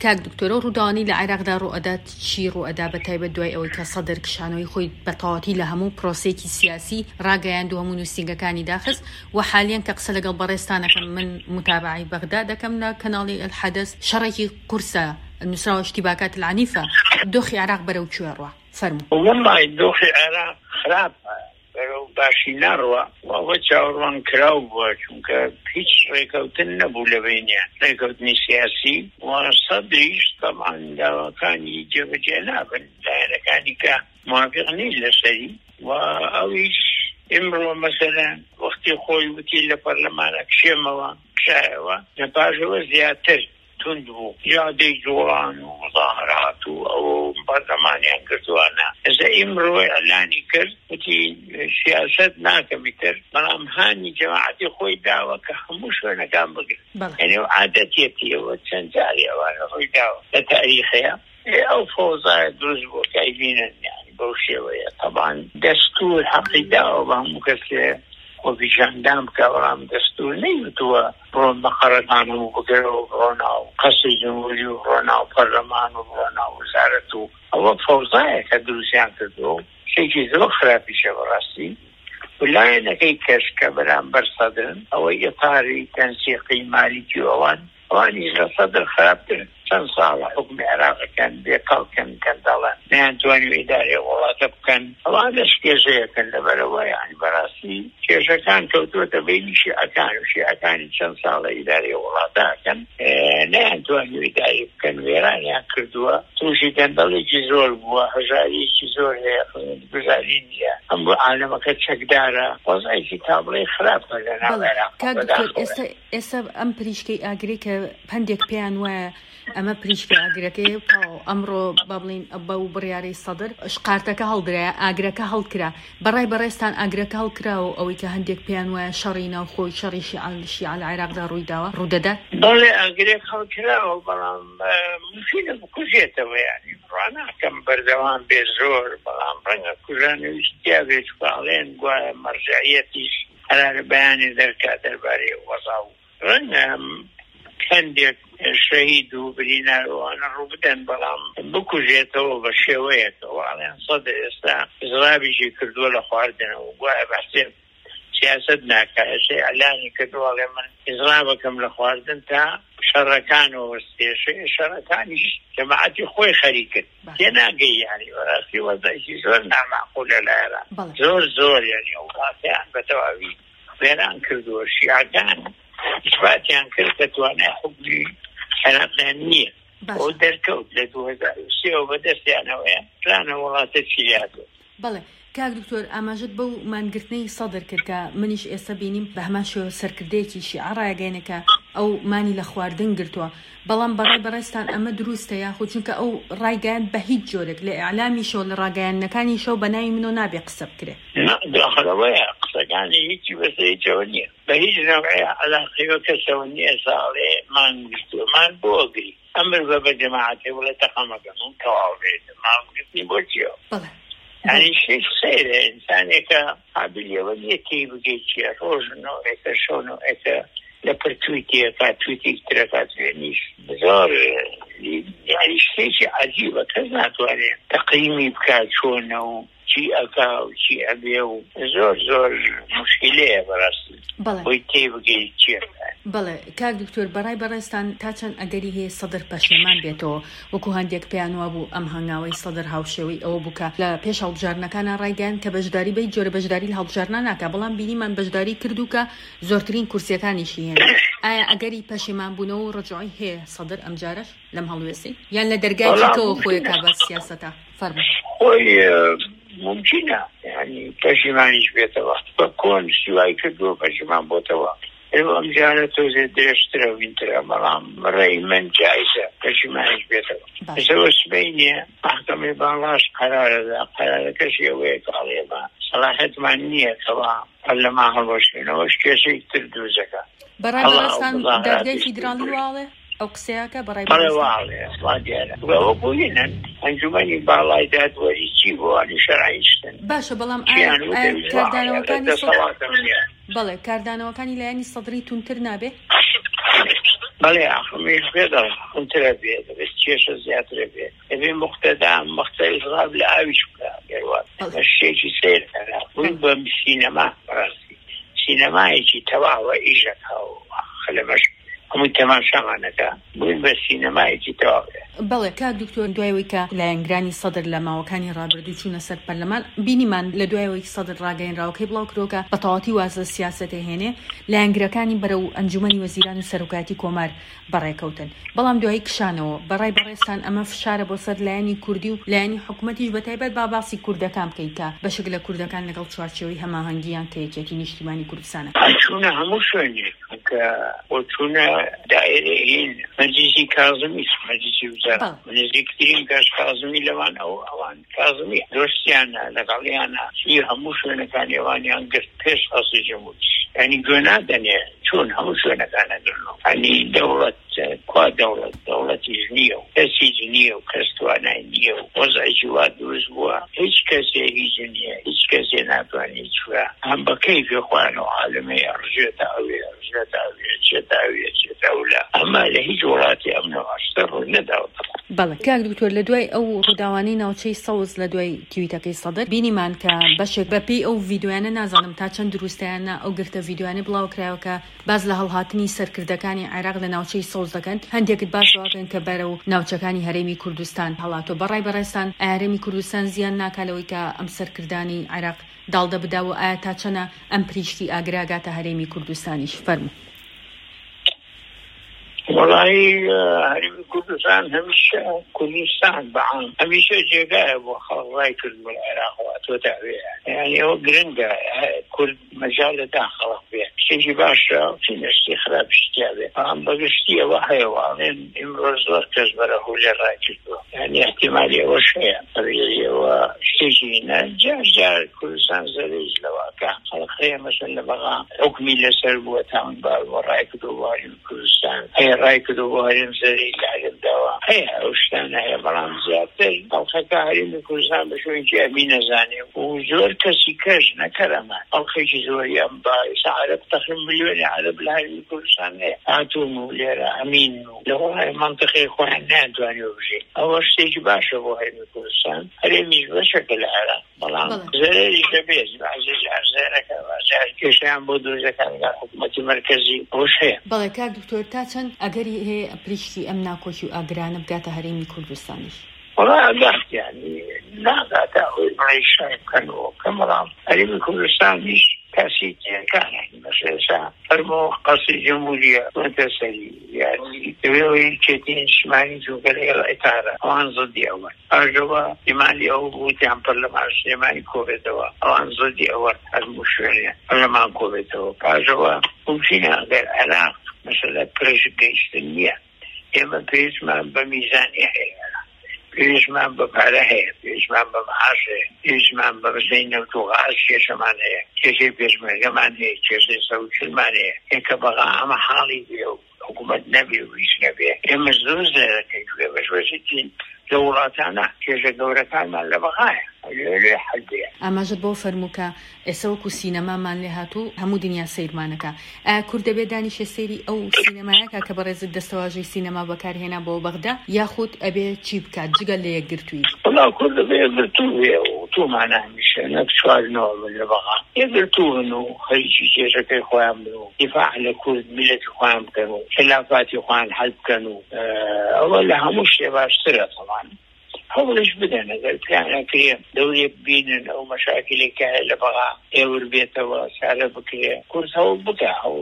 کاک دکتۆرە ڕووداوانی لە عێراقدا ڕوئەدات چی ڕوئەدا بە تایبەت دوای ئەوەی کە سەدر کشانەوەی خۆی بەتەواوەتی لە هەموو پرۆسێکی سیاسی ڕاگەیاند و هەموو نووسینگەکانی داخست و حالیان کە قسە لەگەڵ بەڕێستانەکەم من متابعی بەغدا دەکەم لە کەناڵی الحەدەث شەڕێکی قورسە نووسراوە اشتباكات العنيفة دۆخی عێراق بەرەو کوێ ڕوا فەرموو. والله دۆخی عێراق خراپە بەرەو باشی ناڕوە وەوە چاوەڕوان کراو بووە چونکە هیچ ڕێکەوتن نەبوو لە بینیان ڕێکەوتنی سیاسی و سەدریش تەمان داواکانی جێبەجێ نابن لایەنەکانی کە موافق نین لەسەری و ئەویش ئمڕۆ مەسەلەن وەختی خۆی وتی لە پەرلەمانە کشێمەوە کشایەوە لە پاشەوە زیاتر تند بوو یادەی جوڵان و مظاهرات و ئەو پەرلەمانیان کردوانە ئێستا ئیمڕۆ ئەلانی کرد وتی سیاست ناکەمی کرد بەڵام هانی جەماعەتی خۆی داوە کە هەموو شوێنەکان بگرن یعنی عادەتێتیەوە چەند جاری ئەوانە خۆی داوە لە تاریخەیە ئەو فۆزایە دروست بوو کە ئەیبینن یعنی بەو شێوەیە طبعا دەستور حەقی داوە بە هەموو کەسێ وەبیژاندام بکە بەڵام دەستور نەیوتووە بڕۆن بە قەرەتان و بگەرەوە بڕۆنا و قەسری جمهوری و بڕۆنا و پەرلەمان و بڕۆنا و وەزارەت و ئەوە فەوزایە کە دروستیان کردووە شێکی زۆر خراپیشە بەڕاستی ولایەنەکەی کەس کە بەرامبەر سەدرن ئەوەی ئێتاری تەنسیقی مالیکی ئەوان ئەوانیش لە سەدر خراپترن چەند ساڵە حکمی عێراقەکەن بێقەڵکن کەن دەڵێن نەیانتوانی ئیدارەی وڵاتە بکەن ئەوان لەش کێشەیەکەن لەبەرەوە یعنی بەڕاستی کێشەکان کەوتووەتە بینی شیعەکان و شیعەکانی چەند ساڵە ئیدارەی وڵاتەکەن نەیانتوانی ئیداری بکەن وێرانیان کردووە تووشی گەندەڵێکی زۆر بووە هەژاریەکی زۆر هەیە گوزاری نییە هەموو عالەمەکە چەکدارە وەزایکی تابڵەی خراپە لە ناو عێراق. ئێستا ئەم پریشکەی ئاگرەی کە هەندێک پێیان وایە ئەمە پریشکە ئاگرەکەی ئەمڕۆ با بڵین بەو بڕیارەی سەدر شقارتەکە هەڵدرایە ئاگرەکە هەڵکرا بەڕای بەڕێستان ئاگرەکە هەڵکرا و ئەوەی کە هەندێک پێیان وایە شەڕی ناوخۆی شەڕی شیعە لە عێراقدا ڕوویداوە ڕوودەدات بەڵێ ئاگرێک هەڵکراوە بەڵام ممکنە بکوژێتەوە یعنی ڕواناکەم بەردەوام بێ زۆر بەڵام ڕەنگە کوژانەویستیا بێت باڵێن گوایە مەرجعیەتیش هەرارە بەیانی دەرکات دەربارەی وەزا و ڕەنگە هەندێک شەهید و بریناوانە ڕوو بدەن بەڵام بکوژێتەوە بە شێوەیەکەوە ئەڵێن سەدر ئێستا ئیزرابیشی کردووە لە خواردنەوە گوایە بەحسێ سیاست ناکایشەی ئەلانی کردووەڵێ من ئیزرابەکەم لە خواردن تا شەڕەکانەوە وەستێشەیە شەڕەکانیش جەماعەتی خۆی خەری کرد تێناگەی یعنی بەڕاستی وەزایکی زۆر نامەعقولە لە عێراق زۆر یعنی وڵاتیان بەتەواوی وێران کردووە شیعەکان ئیثباتیان کرد کە توانای حکمی عێراقیان نییە ئەو دەرکەوت لە 2003 بەدەستیانەوەیە پلانە وڵاتە چیلیاتوە. بەڵێ کاک دکتۆر ئاماژت بەو مانگرتنەی سەدر کرد کە منیش ئێستا بینیم بە هەمان شێوە سەرکردەیەکی شیعە ڕایگەیەنەکە ئەو مانی لە خواردن گرتووە بەڵام بەڕای بەڕێستان ئەمە دروستە یاخود چونکە ئەو ڕایگەیان بە هیچ جۆرێک لە ئیعلامیشەوە لە ڕاگەیانەکانی شەو بە ناوی منۆ نابێ قسە بکرێ داخلەوەیە قسەکانی هیچی بەسەریچەوە نییە بە هیچ نەوعی عەلاقەیەوە کەسەوە نییە ساڵێ مان گرتووە مان بۆ ئەگری ئەمر بە جەماعەتێ وڵێ تەقەمەکە من تەواو بێت مان گرتنی بۆ چیەوە يعني شيء خير إنسان إذا قابل يولي كي بيجي شيء روزنو إذا شونو إذا لبرتويتي كاتويتي تركات يعني بزار يعني شيء عجيب كذا تواني تقييمي بكات شونو شيء أكا وشيء أبيو زور مشكلة براسي ويتي بيجي شيء. بەڵێ کاک دکتۆر بەڕای بەڕێستان تا چەند ئەگەری هەیە سەدر پەشێمان بێتەوە وەکو هەندێک پێیانوە بوو ئەم هەنگاوەی سەدر هاوشێوەی ئەوە بووکە لە پێش هەڵبژارنەکانە ڕایگەیان کە بەشداری بەی جۆرە بەشداری لە هەڵبژارنە ناکە بەڵام بینیمان بەشداری کردو کە زۆرترین کورسیەکانیشی هێنا ئایا ئەگەری پەشێمان بوونەوە و ڕجوعی هەیە سەدر ئەم جارەش لەم هەڵوێستی یان لە دەرگایەکەوە خۆیەکە بە سیاسەتە فەرموو خۆی ممکنە یعنی پەشیمانیش بێتەوە بە کۆن سوای کردووە پەشیمان بۆتەوە ئەم جارە تۆزێ درێژترە وینترە بەڵام ڕێی من جایزە پەشیمانیش بێتەوە ئەسەوە سبەی نییە محکەمەی باڵاش قەرارەدا قەرارەکەش ئەوەیە کاڵێمە سەلاحەتمان نییە کەوا پەرلەمان هەڵوەشێنەوەش کێشەی تر دروستەکە بەڕای بەڕێستان دەرگای فیدراڵی واڵێ ئەو قسەیەکە بەڕای بەڕێواڵێ بووینن ئەنجومەنی باڵای دادوەری چی بۆوانی شەڕایشتن باشە بەڵام کاردانەوەکانی بەڵێ کاردانەوەکانی لایەنی سەدری تونتر نابێ بەڵێ ئاخمیش بێدە خونترە بێت بەس کێشە زیاترە بێت ئەبێ مختەدا مختلف غاب لە ئاویش بکە گەروات بە شتێکی سیرکەرا بووی بە سینەما بەڕاستی سینەمایەکی تەواوە ئیژەکەوە خەلەمەش هەمووی تەماشامانەکە بووین بە سینەمایەکی تەواوە. بەڵێ کاک دکتۆر دوایەوەی کە لایەنگرانی سەدر لە ماوەکانی ڕابردوو چوونە سەر پەرلەمان بینیمان لە دوایەوەی سەدر ڕاگەیەنراوەکەی بڵاو کرۆکە بە تەواوەتی وازە سیاسەتە هێنێ لایەنگرەکانی بەرەو ئەنجومەنی وەزیران و سەرۆکاتی کۆمار بەڕێکەوتن بەڵام دوایی کشانەوە بەڕای بەڕێستان ئەمە فشارە بۆ سەر لایەنی کوردی و لایەنی حکوومەتیش بەتایبەت باسی کوردەکان بکەیتە بەشێک لە کوردەکان لەگەڵ چوارچێوەی هەماهەنگیان کە یەکێتی نیشتیمانی کوردستانە چوونە هەموو شوێنێک کە بۆ چوونە دائرەی مەجلیسی کاظمی مەجلیسی وزارە نزیکترین کەس کاظمی لەوان ئەوان کاظمی دۆستیانە لەگەڵیانە سوی هەموو شوێنەکان ئێوانیان گرت پێش خەسی جەمهوری یعنی گوێ نادەنێ چون هەموو شوێنەکانە گرنەوە ینی دەوڵەت کوا دەوڵەتیش نییە و کەسیش نییە و کەس توانای نییە و وەزعی وا دروست بووە هیچ کەسێ هیچ نییە هیچ کەسێ ناتوانێت چوە هەم بە کەیفی خوانەوە عالەمەی ڕژێتە ئەوێ ڕژێتە ئەوێ چێتە ئەوێ چێتە ئەولە ئەمە لە هیچ وڵاتی ئەمنەوە ئەشتە ڕووی نەداوە. بەڵێ کاک دکتۆر لە دوای ئەو ڕووداوانەی ناوچەی سەوز لە دوای تیویتەکەی سەدر بینیمان کە بەشێک بەپێی ئەو ڤیدیۆیانە نازانم تا چەند دروستیانە ئەو گرتە ڤیدیۆیانە بڵاو کراوەکە باز لە هەڵهاتنی سەرکردەکانی عێراق لە ناوچەی سەوز دەکەن هەندێکت باسەوەکەن کە بەرەو ناوچەکانی هەرێمی کوردستان هەڵاتۆ بەڕای بەڕێستان هەرێمی کوردستان زیان ناکالەوەی کە ئەم سەرکردانی عێراق داڵدە بداوە ئایا تا چەنە ئەم پریشتی ئاگراگاتە هەرێمی کوردستانیش فەرموو. وڵی هەرێمی کوردستان هەمیشە کوردستان بەعام هەمیشە جێگایە بۆ خەڵک ڕای کرد بۆ عێراقەوە تۆتە ئەوێ یعنی ئەوە گرنگە کورد مەجالەدا خەڵک بێ شتێکی باشە شتی خراپ شتیا بێ بەڵام بەگشتی ئەوە هەیەواڵێن ئیمڕۆ زۆر کەس بەرەهوو لێ ڕای کردووە یعنی احتیمالی ئەوەش هەیە ئەوە شتێکی نە جار کوردستان زەرێژ لەواکە خەڵک هەیە مەسەن لە بەغا حکمی لەسەر بووە تاون بار بۆ ڕای کردو بۆ هەرێمی کوردستان هەیە ڕای کردو بۆ هەرێم زەرەی لە هەرێمداوە هەیە ئەو شتانە هەیە بەڵام زیاتر خەڵکەکە هەرێمی کوردستان بە شوێنی ئەمی نەزانێ و زۆر کەسی کەش نەکەرەمە خەڵکێکی زۆری ئەم باعث عەرب تقریبا ملیۆنی عەرب لە هەرێمی کوردستان هەیە هاتوون و لێرە ئەمین و لەوەڵای مەنتیقی خۆیان ناتوانێ بژێ ئەوە شتێکی باشە بۆ هەرێمی کوردستان هەرێمیش بەشێکە لە عێراق بەڵام زەرەری دەبێت بەعزی جار زێرەکە جار کێشیان بۆ دروستەکان لە حکوومەتی مەرکەزی ئەوش هەیە. بەڵێ کاک دکتۆر تا چەند ئەگەری هەیە پریشتی ئەم ناکۆشی و ئاگرانە بگاتە هەرێمی کوردستانیش وڵا ئەگەختیانی ناگاتە ئەوەی ڕێیشای بکەنەوە کە بەڵام هەرێمی کوردستانیش کەسی تێکانانی بەشێسا فەرمۆ قەسی جەمهوریە وەتە سەری یعنی دەوێەوەی کێتی نیشتیمانی چووکە لە ئێتارە ئەوان زەدی ئەوە ئاژەوە ئیمانی ئەو بووتیان پەرلەمان سلێمانی کۆبێتەوە ئەوان زەدی ئەوە هەرموو شوێنێ پەرلەمان کۆبێتەوە پاژەوە ممکنە ئەگەر عێراق مەسەلە پرێژ گەیشتن نییە ئێمە پێویستمان بە میزانی هەیە پێویستمان بە پارە هەیە پێویستمان بە مەعاش هەیە پێویستمان بە بەزەی نەوت و غاز کێشەمان هەیە کێشەی پێشمەرگەمان هەیە کێشەی سەوچلمان هەیە ئێکە بەغا ئەمە حاڵی بێ و حکوومەت نەبێ و هیچ نەبێ ئێمە زۆر زێرەکەی کوێ بەشوەشێکی لە وڵاتانە کێشە گەورەکانمان لە بەغایە لێ حەدەیە ئاماژت بۆ فەرمووکە ئێستا وەکو سینەمامان لێ هاتوو هەموو دنیا سەیرمانەکە ئایا کورد دەبێت دانیشە سەیری ئەو سینەمایەکە کە بەڕێزت دەستەواژەی سینەما بەکارهێنا بۆ بەغدا یاخود ئەبێ چی بکات جگە لە یەکگرتووی وڵا کورد دەبێت یەکگرتووێ و تومانە هەمیشە نەک چواردنەوە لە بەغا یەکگرتوون و هەریکی کێشەکەی خۆیان بن و دیفاع لە کورد میلەتی خۆیان بکەن و خلافاتی خۆیان حەل بکەن و ئەوە لە هەموو شتێ باشترە تەمان هەوڵش بدەن ئەگەر پلانەکرێ دەورێ ببینن ئەو مەشاکلێکە لە بەغا ئێور بێتەوە سارە بکرێ کورس هەوڵ بکە هەوڵ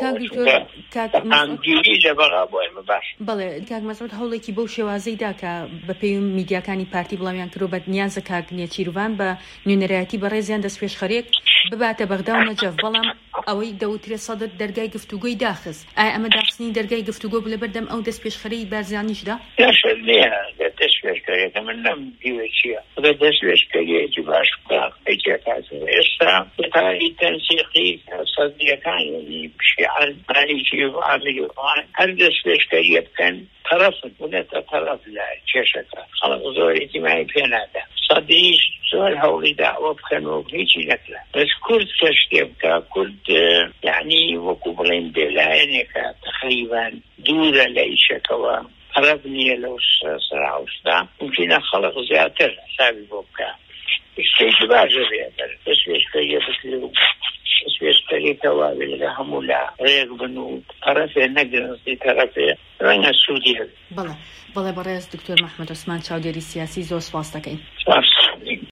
بدەگیری لە بەغا بۆ ئێمە باش. بەڵێ کاک مەسعود هەوڵێکی بەو شێوازەیدا کە بە پێی میدیاکانی پارتی بڵاویان کرۆ بە نیازە کاک نێچیروان بە نوێنەرایەتی بەڕێزیان دەستپێشخەرێک بباتە بەغدا و نەجەف بەڵام ئەوەی دەوترێت سەدر دەرگای گفتوگۆی داخست ئایا ئەمە داخستنی دەرگای گفتوگۆ لەبەردەم ئەو دەستپێشخەرەی بارزانیشدا یاشر نییە دەستپێشخەرێکە من نەم دیوە چییە ئەگەر دەستپێشخەرێکی باش بکە هیچێکاتەوە ئێستا بەتاری تەنسیقی سەدیەکانی پیشیان مالیکی و عاملی وان هەر دەستپێشخەریە بکەن طرفت بونێتە طرف لە کێشەکە خەڵک زۆر ئیتیمای پێ نادا سەدیش زۆر هەوڵیدا ئەوە بکەنەوە هیچی نەکرا بەس کورد کە شتێ بکە کورد یعنی وەکو بڵێن بێلایەنێکە تقریبان دوورە لە ئیشەکەوە طرف نییە لەو سەراوشتا ممکنە خەڵک زیاتر حسابی بۆ بکە شتێکی باشە بێ بەس وێشکەیە بکرێ و سوێشتەرێکەوە لە هەموو لە ڕێک بن و طرفێ نەگرنزی طرفێ ڕەنگە سوودی هەبێت. بەڵێ بەڕێز دکتۆر محمەد عوسمان چاودێری سیاسی زۆر سپاس دەکەین.